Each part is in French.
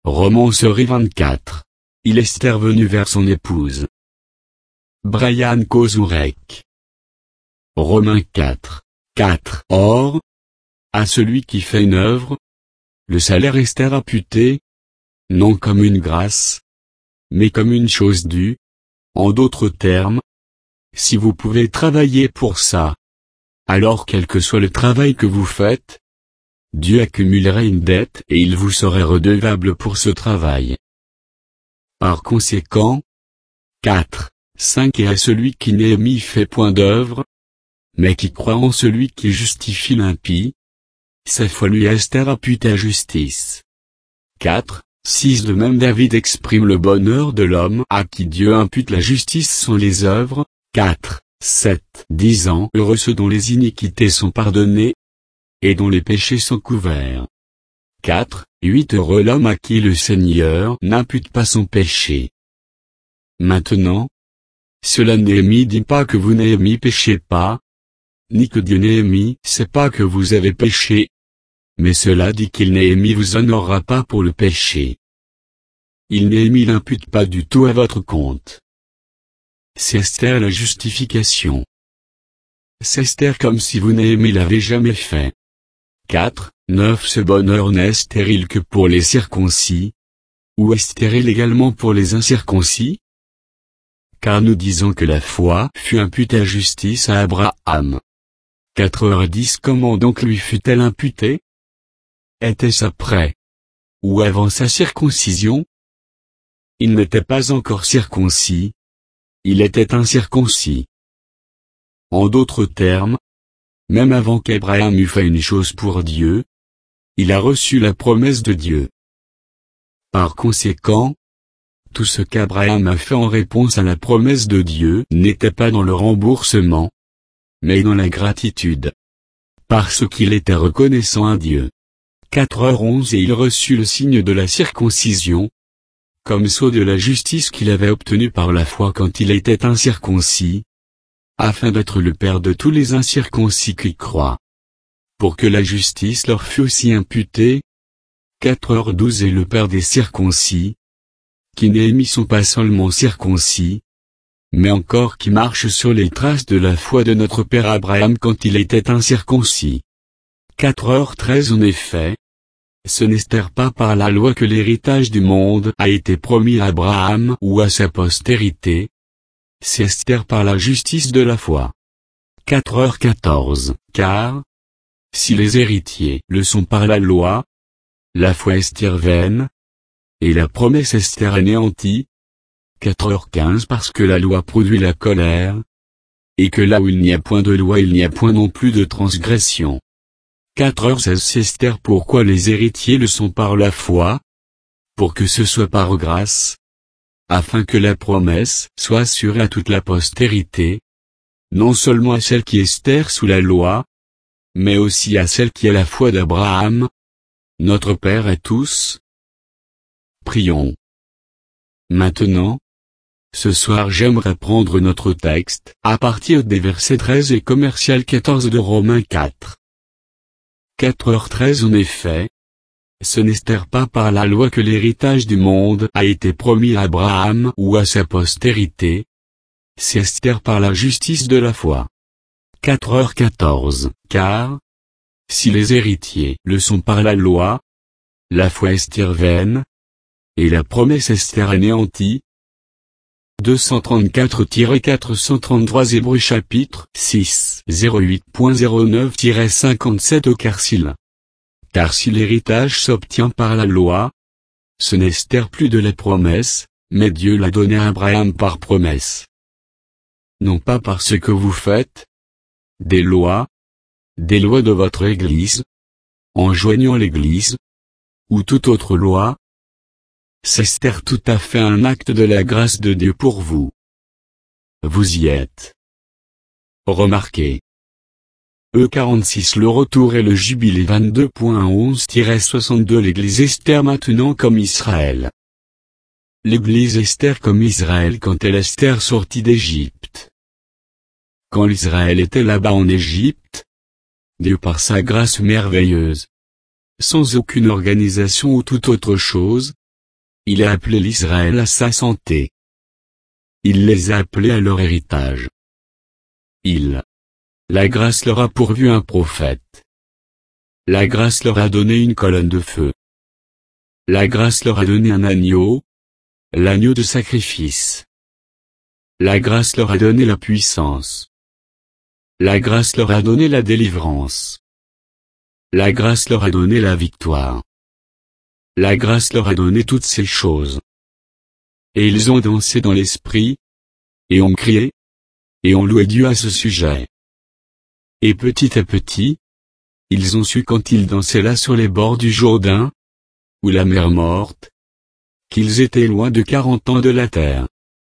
Romancerie 24. Il Esther venue vers son épouse. Brian Kozurek. Romains 4. 4. Or, à celui qui fait une œuvre, le salaire est imputé, non comme une grâce, mais comme une chose due. En d'autres termes, si vous pouvez travailler pour ça, alors quel que soit le travail que vous faites, Dieu accumulerait une dette et il vous serait redevable pour ce travail. Par conséquent, 4. 5 Et à celui qui Néhémie fait point d'œuvre, mais qui croit en celui qui justifie l'impie, sa foi lui est imputée à justice. 4. 6 De même David exprime le bonheur de l'homme à qui Dieu impute la justice sans les œuvres. 4. 7 Disant heureux ceux dont les iniquités sont pardonnées, et dont les péchés sont couverts. 4. 8 Heureux l'homme à qui le Seigneur n'impute pas son péché. Maintenant, cela Néhémie dit pas que vous Néhémie péchez pas, ni que Dieu Néhémie sait pas que vous avez péché, mais cela dit qu'il Néhémie vous honorera pas pour le péché. Il Néhémie l'impute pas du tout à votre compte. C'est Esther la justification. C'est Esther comme si vous Néhémie l'avez jamais fait. 4. 9 Ce bonheur n'est stérile que pour les circoncis, ou est stérile également pour les incirconcis? Car nous disons que la foi fut imputée à justice à Abraham. 4h10 Comment donc lui fut-elle imputée? Était-ce après ou avant sa circoncision? Il n'était pas encore circoncis. Il était incirconcis. En d'autres termes, même avant qu'Abraham eût fait une chose pour Dieu, il a reçu la promesse de Dieu. Par conséquent, tout ce qu'Abraham a fait en réponse à la promesse de Dieu n'était pas dans le remboursement, mais dans la gratitude. Parce qu'il était reconnaissant à Dieu. 4h11 Et il reçut le signe de la circoncision, comme sceau de la justice qu'il avait obtenu par la foi quand il était incirconcis, afin d'être le père de tous les incirconcis qui croient. Pour que la justice leur fût aussi imputée. 4h12 Et le père des circoncis, qui Néhémie sont pas seulement circoncis, mais encore qui marchent sur les traces de la foi de notre père Abraham quand il était incirconcis. 4h13 En effet, ce n'est pas par la loi que l'héritage du monde a été promis à Abraham ou à sa postérité. C'est par la justice de la foi. 4h14 Car, si les héritiers le sont par la loi, la foi est vaine, et la promesse est anéantie. 4h15 Parce que la loi produit la colère, et que là où il n'y a point de loi il n'y a point non plus de transgression. 4h16 C'est pourquoi les héritiers le sont par la foi, pour que ce soit par grâce, afin que la promesse soit assurée à toute la postérité, non seulement à celle qui est sous la loi, mais aussi à celle qui est la foi d'Abraham, notre Père et tous. Prions. Maintenant, ce soir j'aimerais prendre notre texte à partir des versets 13 et 14 de Romains 4. 4h13 En effet, ce n'est pas par la loi que l'héritage du monde a été promis à Abraham ou à sa postérité. C'est par la justice de la foi. 4h14 Car, si les héritiers le sont par la loi, la foi est vaine, et la promesse est anéantie. 234-433 Hébreux chapitre 6 08.09-57 Car si l'héritage s'obtient par la loi, ce n'est plus de la promesse, mais Dieu l'a donné à Abraham par promesse. Non pas par ce que vous faites, des lois de votre Église, enjoignant l'Église, ou toute autre loi. C'est tout à fait un acte de la grâce de Dieu pour vous. Vous y êtes. Remarquez. E46 Le retour et le jubilé 22.11-62 L'Église Esther maintenant comme Israël. L'Église Esther comme Israël quand elle Esther sortit d'Égypte. Quand l'Israël était là-bas en Égypte, Dieu par sa grâce merveilleuse, sans aucune organisation ou toute autre chose, Il a appelé l'Israël à sa santé. Il les a appelés à leur héritage. La grâce leur a pourvu un prophète. La grâce leur a donné une colonne de feu. La grâce leur a donné un agneau, l'agneau de sacrifice. La grâce leur a donné la puissance. La grâce leur a donné la délivrance. La grâce leur a donné la victoire. La grâce leur a donné toutes ces choses. Et ils ont dansé dans l'esprit, et ont crié, et ont loué Dieu à ce sujet. Et petit à petit, ils ont su quand ils dansaient là sur les bords du Jourdain, ou la mer morte, qu'ils étaient loin de 40 ans de la terre.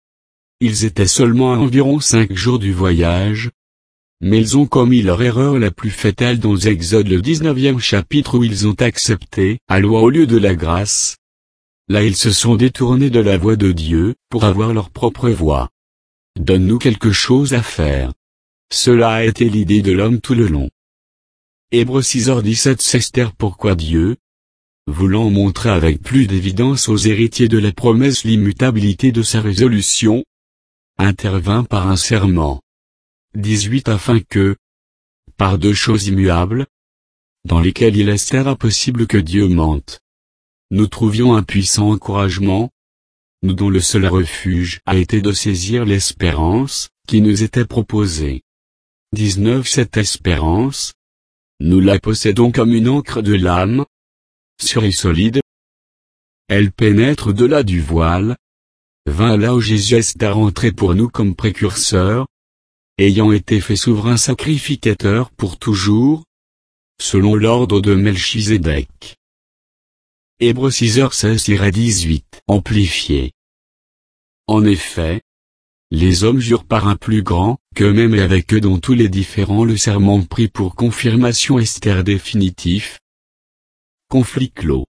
Ils étaient seulement à environ 5 jours du voyage, mais ils ont commis leur erreur la plus fatale dans Exode le 19e chapitre où ils ont accepté la loi au lieu de la grâce. Là ils se sont détournés de la voie de Dieu, pour avoir leur propre voie. Donne-nous quelque chose à faire. Cela a été l'idée de l'homme tout le long. Hébreux 6h17 Esther pourquoi Dieu, voulant montrer avec plus d'évidence aux héritiers de la promesse l'immutabilité de sa résolution, intervint par un serment. 18 afin que, par 2 choses immuables, dans lesquelles il est impossible que Dieu mente, nous trouvions un puissant encouragement, nous dont le seul refuge a été de saisir l'espérance, qui nous était proposée. 19 Cette espérance, nous la possédons comme une encre de l'âme, sûre et solide. Elle pénètre au-delà du voile, vint là où Jésus est rentré pour nous comme précurseur, ayant été fait souverain sacrificateur pour toujours, selon l'ordre de Melchizedek. Hébreux 6h16-18 Amplifié. En effet, les hommes jurent par un plus grand, qu'eux-mêmes et avec eux dans tous les différents le serment pris pour confirmation Esther définitif. Conflit clos.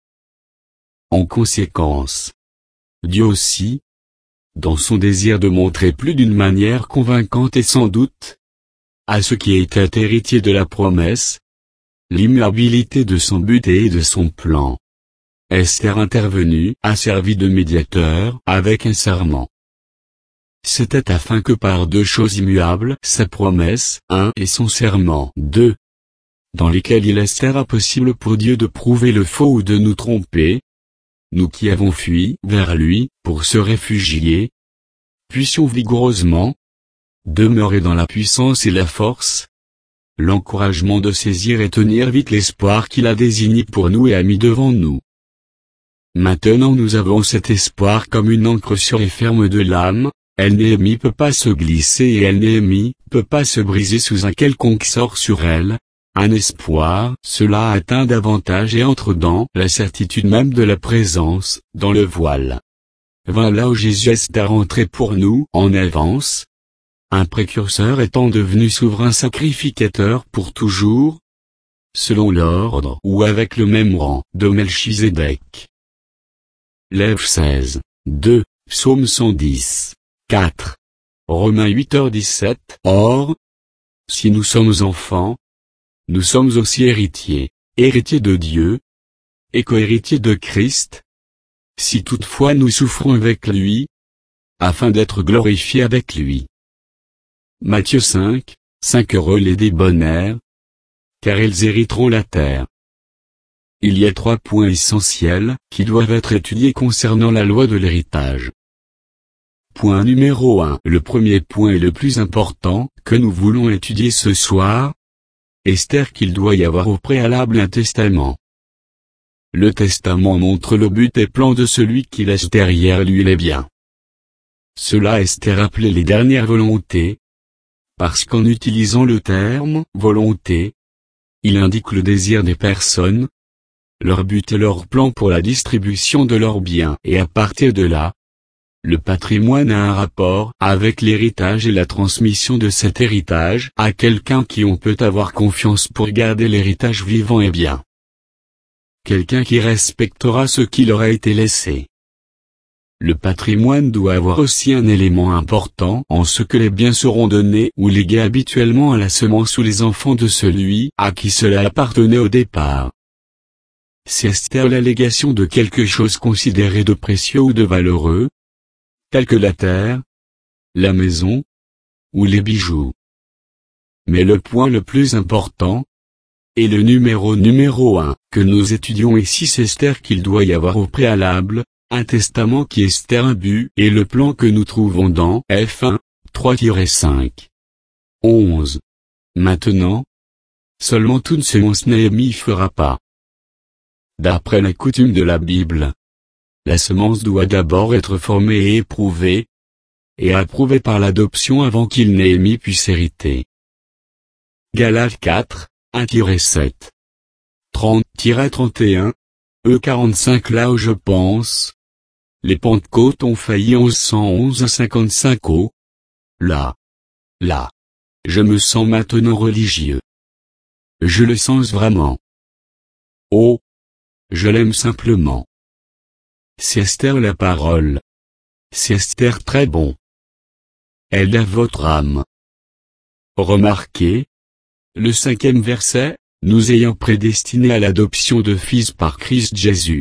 En conséquence, Dieu aussi, dans son désir de montrer plus d'une manière convaincante et sans doute, à ceux qui étaient héritiers de la promesse, l'immuabilité de son but et de son plan, Esther intervenue a servi de médiateur avec un serment. C'était afin que par 2 choses immuables, sa promesse, 1 et son serment, 2, dans lesquels il est impossible pour Dieu de prouver le faux ou de nous tromper, nous qui avons fui vers lui, pour se réfugier, puissions vigoureusement demeurer dans la puissance et la force, l'encouragement de saisir et tenir vite l'espoir qu'il a désigné pour nous et a mis devant nous. Maintenant nous avons cet espoir comme une encre sûre et ferme de l'âme, elle n'est peut pas se glisser et elle n'est peut pas se briser sous un quelconque sort sur elle. Un espoir, cela atteint davantage et entre dans la certitude même de la présence, dans le voile. Vint là où Jésus est rentré pour nous en avance, un précurseur étant devenu souverain sacrificateur pour toujours, selon l'ordre ou avec le même rang de Melchizedek. Lève 16, 2, Psaume 110, 4. Romains 8h17 Or, si nous sommes enfants, nous sommes aussi héritiers, héritiers de Dieu, et co-héritiers de Christ, si toutefois nous souffrons avec lui, afin d'être glorifiés avec lui. Matthieu 5, 5 Heureux les débonnaires, car ils hériteront la terre. Il y a 3 points essentiels qui doivent être étudiés concernant la loi de l'héritage. Point numéro 1. Le premier point est le plus important, que nous voulons étudier ce soir. Esther qu'il doit y avoir au préalable un testament. Le testament montre le but et plan de celui qui laisse derrière lui les biens. Cela Esther appelait les dernières volontés, parce qu'en utilisant le terme « volonté », il indique le désir des personnes, leur but et leur plan pour la distribution de leurs biens et à partir de là, le patrimoine a un rapport avec l'héritage et la transmission de cet héritage à quelqu'un qui on peut avoir confiance pour garder l'héritage vivant et bien. Quelqu'un qui respectera ce qui leur a été laissé. Le patrimoine doit avoir aussi un élément important en ce que les biens seront donnés ou légués habituellement à la semence ou les enfants de celui à qui cela appartenait au départ. si Esther l'allégation de quelque chose considéré de précieux ou de valeureux, tel que la terre, la maison, ou les bijoux. Mais le point le plus important, et le numéro 1, que nous étudions ici, c'est Esther qu'il doit y avoir au préalable, un testament qui est Esther un but, et le plan que nous trouvons dans F1, 3-5. 11. Maintenant, seulement toute semence Néhémie fera pas. D'après la coutume de la Bible, la semence doit d'abord être formée et éprouvée, et approuvée par l'adoption avant qu'il Néhémie puisse hériter. Galates 4, 1-7. 30-31, E45. Là où je pense, les Pentecôtes ont failli 1111 à 55 au. Là, je me sens maintenant religieux. Je le sens vraiment. Oh, je l'aime simplement. C'est Esther la parole. C'est Esther très bon. Elle a votre âme. Remarquez, le 5e verset, nous ayant prédestinés à l'adoption de fils par Christ Jésus.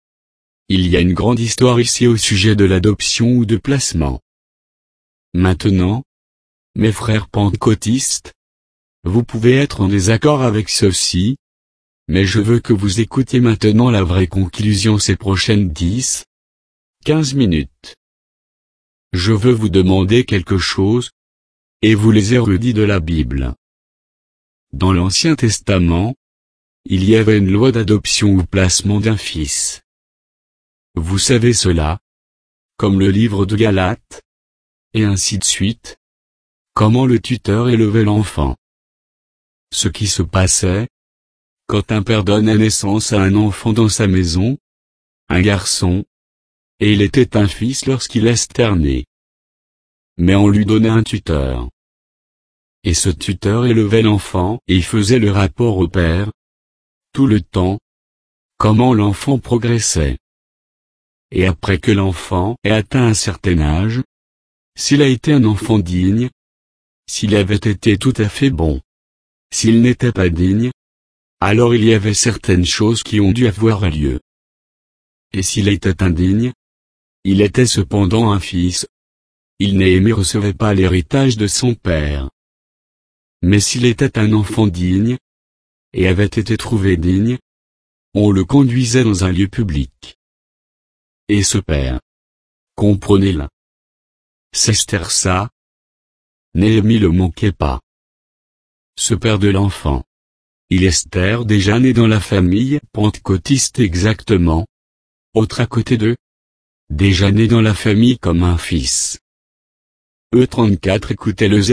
Il y a une grande histoire ici au sujet de l'adoption ou de placement. Maintenant, mes frères pentecôtistes, vous pouvez être en désaccord avec ceci, mais je veux que vous écoutiez maintenant la vraie conclusion ces prochaines 10, 15 minutes. Je veux vous demander quelque chose, et vous les érudits de la Bible. Dans l'Ancien Testament, il y avait une loi d'adoption ou placement d'un fils. Vous savez cela, comme le livre de Galates, et ainsi de suite, comment le tuteur élevait l'enfant. Ce qui se passait, quand un père donnait naissance à un enfant dans sa maison, un garçon, et il était un fils lorsqu'il était né. Mais on lui donnait un tuteur. Et ce tuteur élevait l'enfant et faisait le rapport au père, tout le temps, comment l'enfant progressait. Et après que l'enfant ait atteint un certain âge, s'il a été un enfant digne, s'il avait été tout à fait bon, s'il n'était pas digne, alors il y avait certaines choses qui ont dû avoir lieu. Et s'il était indigne, il était cependant un fils. Il Néhémie recevait pas l'héritage de son père. Mais s'il était un enfant digne, et avait été trouvé digne, on le conduisait dans un lieu public. Et ce père, comprenez-le. C'est Esther ça. Néhémie le manquait pas. Ce père de l'enfant. Il est Esther déjà né dans la famille pentecôtiste exactement. Autre à côté d'eux. Déjà né dans la famille comme un fils. E34. Écoutez le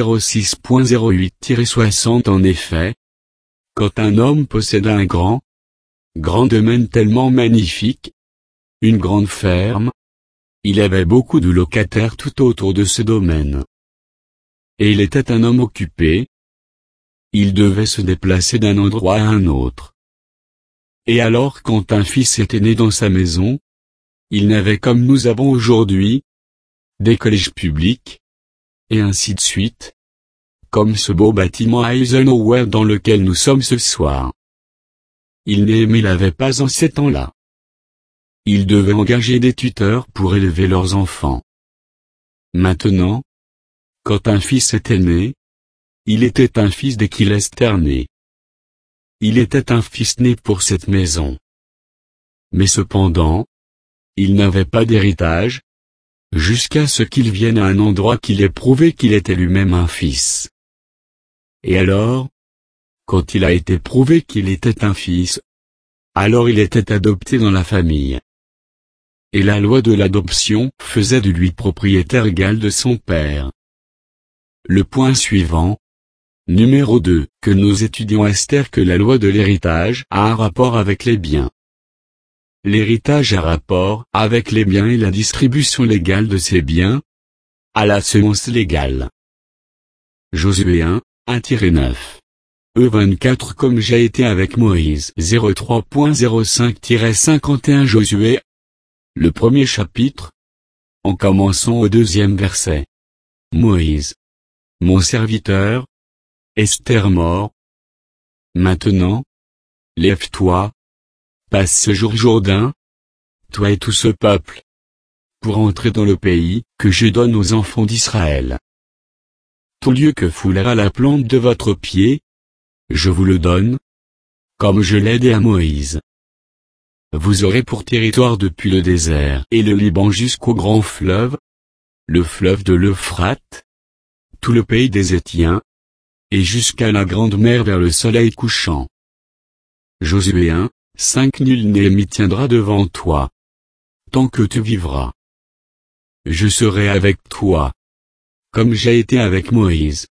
06.08-60. En effet, quand un homme possède un grand domaine tellement magnifique, une grande ferme, il avait beaucoup de locataires tout autour de ce domaine. Et il était un homme occupé. Il devait se déplacer d'un endroit à un autre. Et alors quand un fils était né dans sa maison, il n'avait comme nous avons aujourd'hui, des collèges publics, et ainsi de suite, comme ce beau bâtiment Eisenhower dans lequel nous sommes ce soir. Il n'avait pas en ces temps-là. Il devait engager des tuteurs pour élever leurs enfants. Maintenant, quand un fils était né, il était un fils dès qu'il était né. Il était un fils né pour cette maison. Mais cependant, il n'avait pas d'héritage, jusqu'à ce qu'il vienne à un endroit qu'il ait prouvé qu'il était lui-même un fils. Et alors, quand il a été prouvé qu'il était un fils, alors il était adopté dans la famille. Et la loi de l'adoption faisait de lui propriétaire égal de son père. Le point suivant, numéro 2, que nous étudions Esther, que la loi de l'héritage a un rapport avec les biens. L'héritage a rapport avec les biens et la distribution légale de ces biens, à la semence légale. Josué 1, 1-9. E24. Comme j'ai été avec Moïse 03.05-51 Josué, le premier chapitre, en commençant au 2e verset. Moïse, mon serviteur, Esther mort. Maintenant, lève-toi, passe ce jour Jourdain, toi et tout ce peuple, pour entrer dans le pays que je donne aux enfants d'Israël. Tout lieu que foulera la plante de votre pied, je vous le donne, comme je l'ai dit à Moïse. Vous aurez pour territoire depuis le désert et le Liban jusqu'au grand fleuve, le fleuve de l'Euphrate, tout le pays des Hétiens, et jusqu'à la grande mer vers le soleil couchant. Josué 1, 5 Nul Néhémie tiendra devant toi, tant que tu vivras. Je serai avec toi, comme j'ai été avec Moïse.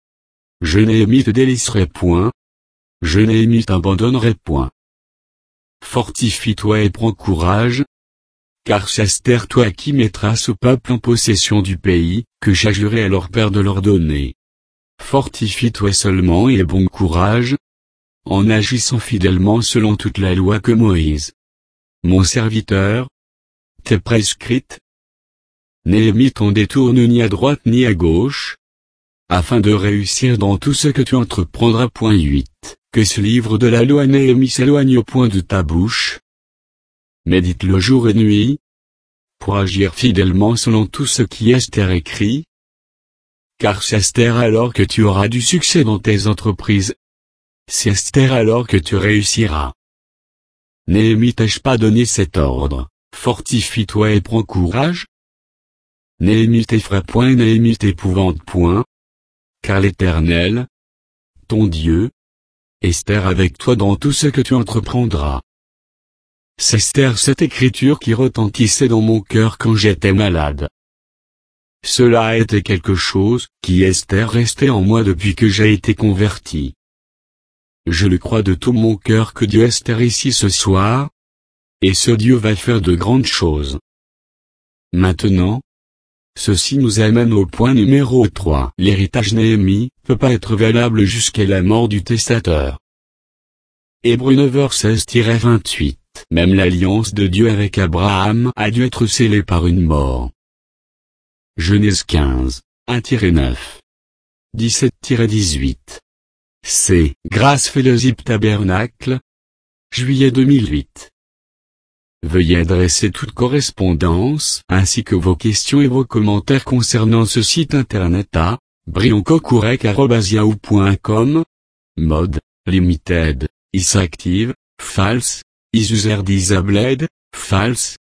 Je Néhémie te délaisserai point, je Néhémie t'abandonnerai point. Fortifie-toi et prends courage, car chasse-terre toi qui mettras ce peuple en possession du pays, que j'ai juré à leur père de leur donner. Fortifie-toi seulement et aie bon courage, en agissant fidèlement selon toute la loi que Moïse, mon serviteur, t'est prescrite. Néhémie t'en détourne ni à droite ni à gauche, afin de réussir dans tout ce que tu entreprendras. 8. Que ce livre de la loi Néhémie s'éloigne au point de ta bouche. Médite-le jour et nuit, pour agir fidèlement selon tout ce qui Esther écrit. Car c'est Esther alors que tu auras du succès dans tes entreprises. C'est Esther alors que tu réussiras. Néhémie t'ai-je pas donné cet ordre, fortifie-toi et prends courage? Néhémie t'effraie point et Néhémie t'épouvante point. Car l'Éternel, ton Dieu, Esther avec toi dans tout ce que tu entreprendras. C'est Esther cette écriture qui retentissait dans mon cœur quand j'étais malade. Cela a été quelque chose qui Esther restait en moi depuis que j'ai été converti. Je le crois de tout mon cœur que Dieu Esther ici ce soir, et ce Dieu va faire de grandes choses. Maintenant, ceci nous amène au point numéro 3. L'héritage Néhémie peut pas être valable jusqu'à la mort du testateur. Hébreux 9h16-28. Même l'alliance de Dieu avec Abraham a dû être scellée par une mort. Genèse 15, 1-9. 17-18. C'est Grâce Fellowship Tabernacle. Juillet 2008. Veuillez adresser toute correspondance ainsi que vos questions et vos commentaires concernant ce site internet à brioncocourec@yahoo.com. Mode Limited, is active, false, is user disabled, false.